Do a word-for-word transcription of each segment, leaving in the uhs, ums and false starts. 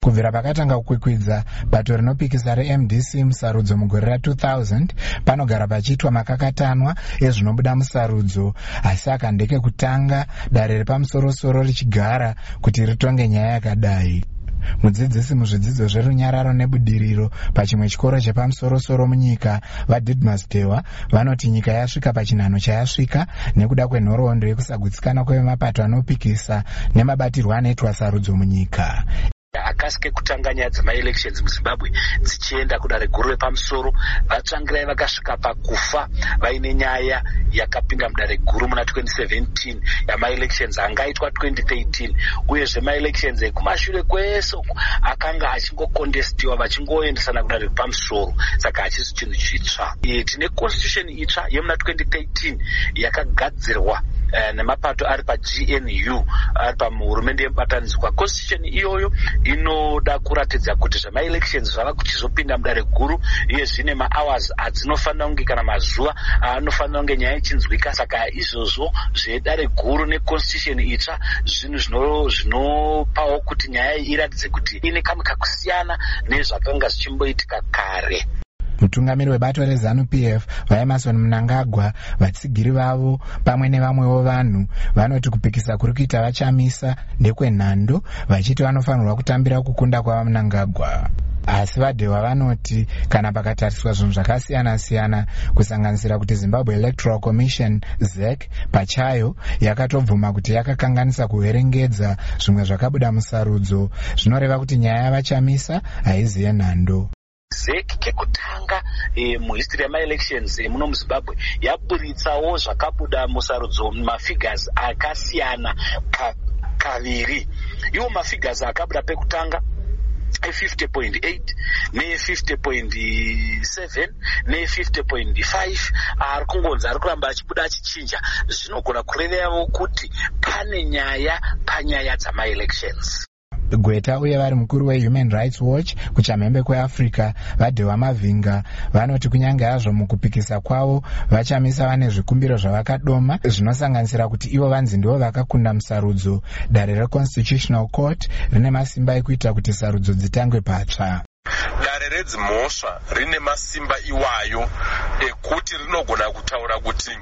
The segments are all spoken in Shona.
Kubvira pakatanga kukwikwidza bato rinopikisa re-M D C musarudzo mugore ra two thousand panogara pachiitwa makakatanwa ezvinobuda musarudzo, asi aka ndeke kutanga dare repamusorosoro richigara kuti ritonge nyaya yakadai. Mudzidzisi muzvidzidzo zverunyararo nebudiriro pachimwe chikoro chepamusorosoro munyika vaDidmus Dewa vanoti nyika yasvika pachinhano chayasvika nekuda kwenhoroondo yekusagutsikana kwemapato anopikisa nemabatirwo anoitwa sarudzo munyika. Akasike kutanga nyaya dzema-elections muZimbabwe dzichienda kudare guru repamusoro, vatsvangirai vakasvika pakufa vaine nyaya yakapinda mudare guru muna twenty seventeen yama-elections angaitwa twenty thirteen, uyezve ma-elections ekumashure kwese akanga achingokondestiwa vachingoendesana kudare repamusoro, saka hachisi chinhu chitsva. Tine constitution itsva yemuna twenty thirteen yakagadzirwa Uh, nemapato ari pa G N U ari pamuhurumende yemubatanidzwa. Constitution iyoyo inoda kuratidza kuti zvama-elections zvava kuchizopinda mudare guru iye zvine ma-hours adzinofanira kunge kana mazuva anofanira kunge nyaya ichinzwika. Saka izvozvo zvedare guru neconstitution itsva zvinhu zvinopawo kuti nyaya iratidze kuti ine kamwe kakusiyana nezvakanga zvichimboitika kare. Mutungamiri webato reZanu-P F vaEmmerson Mnangagwa, vatsigiri vavo pamwe nevamwewo vanhu vanoti kupikisa kuri kuita vachamisa ndekwenhando, vachiti vanofanirwa kutambira kukunda kwava Mnangagwa. Asi vaDewa vanoti kana pakatariswa zvinhu zvakasiyana-siyana kusanganisira kuti Zimbabwe Electoral Commission Z E C pachayo yakatobvuma kuti yakakanganisa kuverengedza zvimwe zvakabuda musarudzo, zvinoreva kuti nyaya yavachamisa haizi yenhando. Z E C kekutanga e, muhistory yama-elections e, muno muZimbabwe yaburitsawo zvakabuda musarudzo mafigures akasiyana ka, kaviri. Iwo mafigures akabuda pekutanga fifty point eight ne fifty point seven ne fifty point five ari kungonzi ari kuramba achibuda achichinja, zvinogona kurevewo kuti pane nyaya panyaya dzama-elections. Gweta uye vari mukuru weHuman Rights Watch kuchamhembe kweAfrica vaDewa Mavinga vanoti kunyange hazvo mukupikisa kwavo vachamisa vane zvikumbiro zvavakadoma zvinosanganisira kuti ivo vanzi ndivo vakakunda musarudzo, dare reConstitutional Court rine masimba ekuita kuti sarudzo dzitangwe patsva. Dare redzimhosva rine masimba iwayo ekuti rinogona kutaura kuti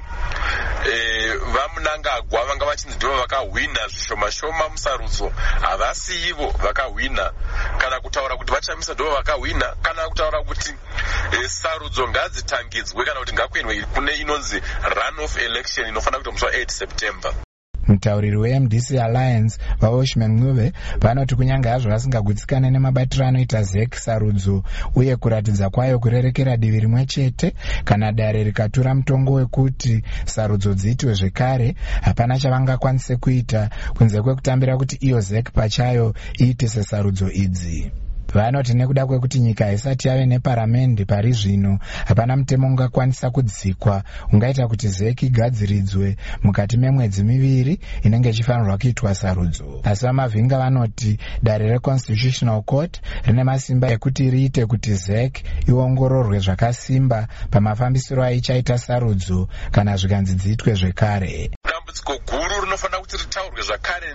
e, vaMnangagwa vanga vachinzi ndivo vakahwina zvishoma-shoma musarudzo, havasi ivo vakahwina, kana kutaura kuti vachamisa ndivo vakahwina, kana kutaura kuti e, sarudzo ngadzitangidzwe kana kuti ngakuendwe kune inonzi run-off election inofanira kuita musi wa eight September. Mutauriri we-M D C Alliance vaOshman Ncube vanoti kunyange hazvo vasingagutsikane nemabatiro anoita Z E C sarudzo uye kuratidza kwayo kurerekera divi rimwe chete, kana dare rikatura mutongo wekuti sarudzo dziitwe zvekare, hapana chavangakwanise kuita kunze kwekutambira kuti iyo Z E C pachayo iite sesarudzo idzi. Vanoti nekuda kwekuti nyika haisati yave neparamende pari zvino, hapana mutemo ungakwanisa kudzikwa ungaita kuti Z E C igadziridzwe mukati memwedzi miviri inenge ichifanirwa kuitwa sarudzo. Asi vaMavinga vanoti dare reConstitutional Court rine masimba ekuti riite kuti Z E C iongororwe zvakasimba pamafambisiro aichaita sarudzo kana zvikanzi dziitwe zvekare. Dambudziko guru rinofanira kuti ritaurwe zvakare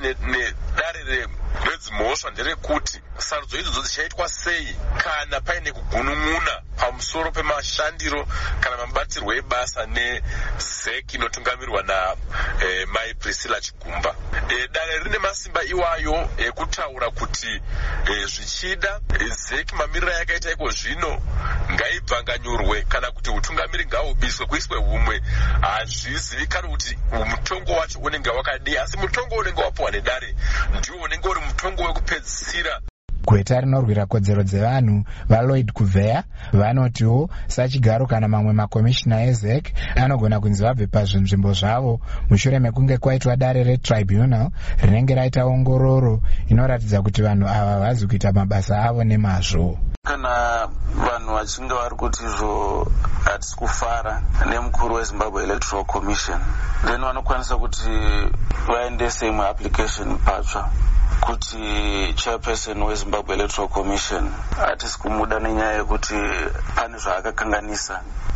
nedare redzimhosva nderekuti sarudzo idzodzo dzichaitwa sei kana paine kugunun'una pamusoro pemashandiro kana mabatirwo ebasa neZ E C inotungamirwa na e, Mai Priscilla Chigumba. E, dare rine masimba iwayo ekutaura kuti e, zvichida Z E C mamiriro yakaita iko zvino ngaibvanganyurwe kana kuti utungamiri ngaubiswe kuiswe humwe. Hazvizivikani kuti mutongo wacho unenge wakadii, asi mutongo unenge wapuwa nedare ndiwo unenge uri mutongo wekupedzisira. Gweta rinorwira kodzero dzevanhu vaLloyd Kuveya vanotiwo sachigaro kana mamwe makomishina eZ E C anogona kunzi vabve pazvinzvimbo zvavo mushure mekunge kwaitwa dare retribunal rinenge raita ongororo inoratidza kuti vanhu ava vazi kuita mabasa avo nemazvo. Kana vanhu vachinge vari kuti izvo hatisi kufara nemukuru weZimbabwe Electoral Commission, then vanokwanisa kuti vaendese imwe application patsva kuti chairperson weZimbabwe Electoral Commission hatisi kumuda nenyaya yekuti pane zvaakakanganisa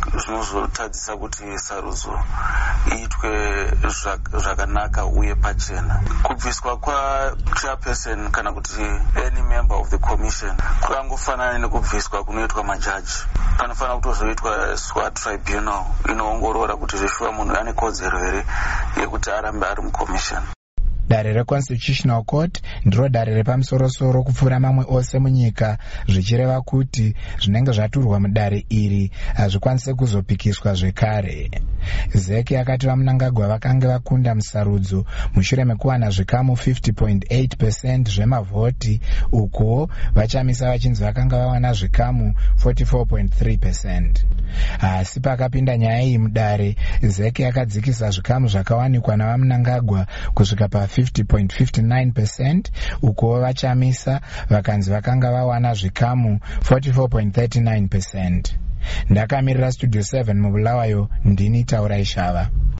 zvinozotadzisa kuti sarudzo iitwe zvakanaka uye pachena. Kubviswa kwachairperson kana kuti any member of the commission kukangofanana nekubviswa kunoitwa majaji. Panofanira kutozoitwa SWAT tribunal inoongorora kuti zveshuwa munhu ane kodzero here yekuti arambe ari mucommission. Dare reConstitutional Court ndiro dare repamusorosoro kupfuura mamwe ose munyika, zvichireva kuti zvinenge zvaturwa mudare iri hazvikwanise kuzopikiswa zvekare. Zeki yakati vaMnangagwa vakanga vakunda musarudzo mushure mekuwana zvikamu fifty point eight percent zvemavhoti, uko vachamisa vachinzi vakanga vawana zvikamu forty-four point three percent. Asi pakapinda nyaya iyi mudare, Zeki yakadzikisa zvikamu zvakawanikwa navaMnangagwa kusvika pa fifty point five nine percent, uko vachamisa vakanzi vakanga vawana zvikamu forty-four point three nine percent. Ndakamirira Studio seven mubulawayo, ndini Taura Ishava.